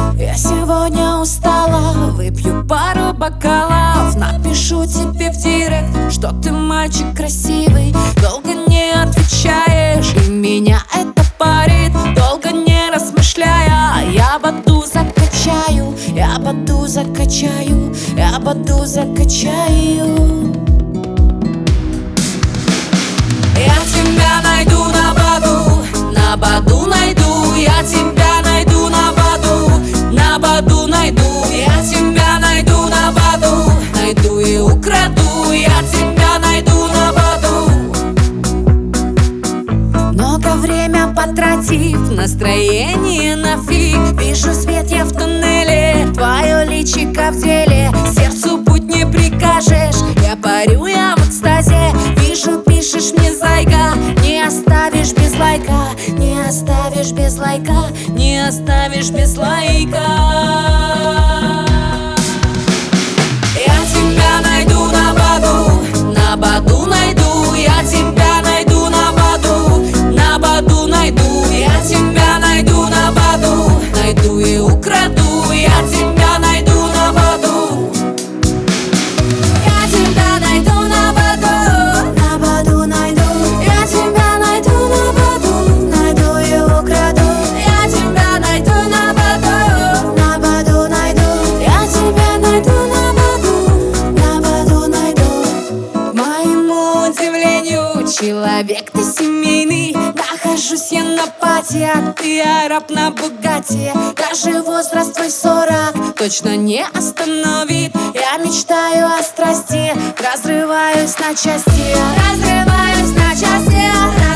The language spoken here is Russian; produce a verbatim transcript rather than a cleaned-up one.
Я сегодня устала, выпью пару бокалов, напишу тебе в директ, что ты мальчик красивый. Долго не отвечаешь, и меня это парит. Долго не размышляя, я боду закачаю, я боду закачаю, я боду закачаю. Я тебя найду на баду, на баду найду, я тебя найду на баду, на баду найду, я тебя найду на баду, найду и украду, я тебя найду на баду. Много время потратив, настроение на фиг. Вижу свет я в туннеле, твое личико в деле. Сердцу путь не прикажешь, я парю, я в экстазе. Вижу, пишешь мне, зайка, не оставишь без лайка, не оставишь без лайка, не оставишь без лайка. Я тебя найду на баду, на баду найду, я тебя найду на баду, на баду найду, я тебя найду на баду, найду и украду, я тебя найду на баду. Я тебя найду на баду, на баду найду, я тебя найду на баду, найду и украду, я тебя найду на баду, на баду найду, я тебя найду на баду, на баду найду. К моему удивлению, человек ты семейный. Нахожусь я на пати, а ты араб на Бугатти. Даже возраст твой сорок точно не остановит. Я мечтаю о страсти, разрываюсь на части, разрываюсь на части.